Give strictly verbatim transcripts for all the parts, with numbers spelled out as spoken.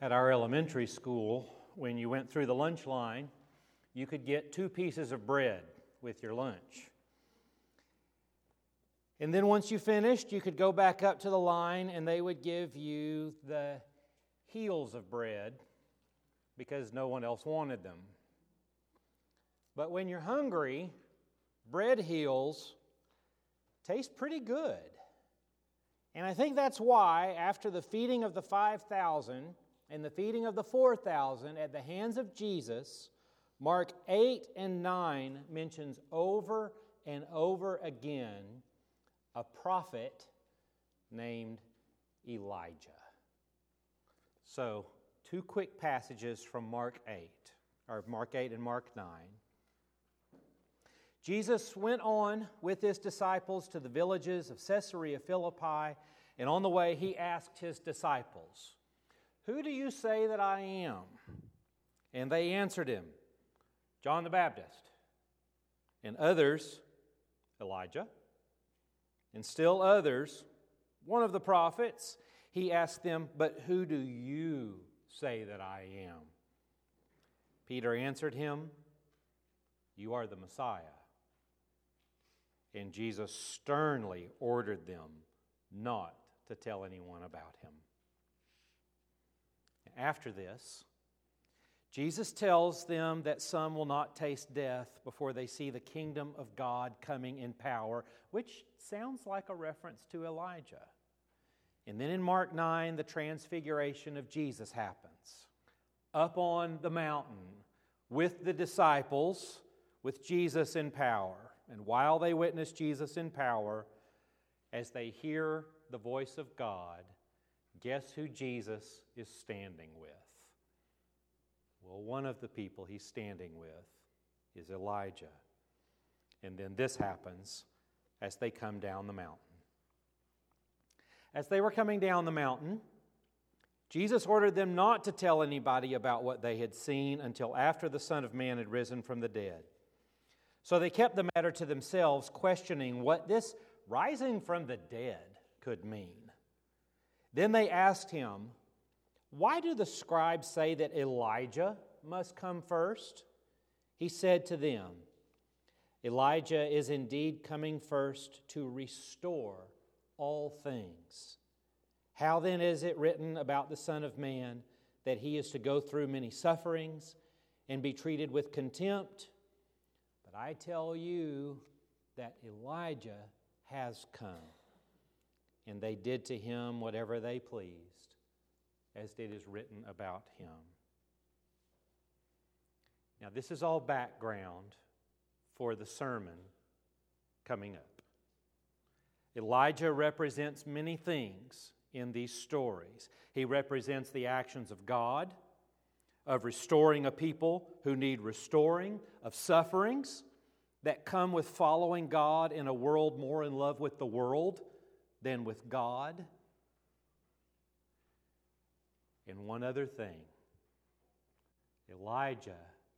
At our elementary school, when you went through the lunch line, you could get two pieces of bread with your lunch. And then once you finished, you could go back up to the line and they would give you the heels of bread because no one else wanted them. But when you're hungry, bread heels taste pretty good. And I think that's why after the feeding of the five thousand and the feeding of the four thousand at the hands of Jesus, Mark eight and nine mentions over and over again a prophet named Elijah. So, two quick passages from Mark eight, or Mark eight and Mark nine. Jesus went on with his disciples to the villages of Caesarea Philippi, and on the way he asked his disciples, "Who do you say that I am?" And they answered him, "John the Baptist," and others, "Elijah," and still others, "one of the prophets." He asked them, "But who do you say that I am?" Peter answered him, "You are the Messiah." And Jesus sternly ordered them not to tell anyone about him. After this, Jesus tells them that some will not taste death before they see the kingdom of God coming in power, which sounds like a reference to Elijah. And then in Mark nine, the transfiguration of Jesus happens. Up on the mountain with the disciples, with Jesus in power. And while they witness Jesus in power, as they hear the voice of God, guess who Jesus is standing with? Well, one of the people he's standing with is Elijah. And then this happens as they come down the mountain. As they were coming down the mountain, Jesus ordered them not to tell anybody about what they had seen until after the Son of Man had risen from the dead. So they kept the matter to themselves, questioning what this rising from the dead could mean. Then they asked him, "Why do the scribes say that Elijah must come first?" He said to them, "Elijah is indeed coming first to restore all things. How then is it written about the Son of Man that he is to go through many sufferings and be treated with contempt? But I tell you that Elijah has come." And they did to him whatever they pleased, as it is written about him. Now, this is all background for the sermon coming up. Elijah represents many things in these stories. He represents the actions of God, of restoring a people who need restoring, of sufferings that come with following God in a world more in love with the world than with God. And one other thing, Elijah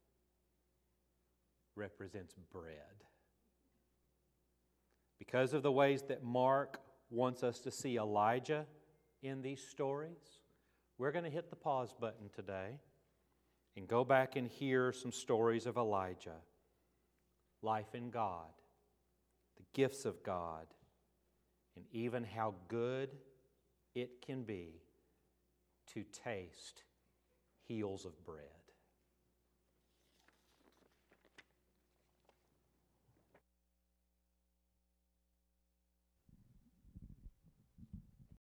represents bread. Because of the ways that Mark wants us to see Elijah in these stories, we're going to hit the pause button today and go back and hear some stories of Elijah, life in God, the gifts of God, and even how good it can be to taste heels of bread.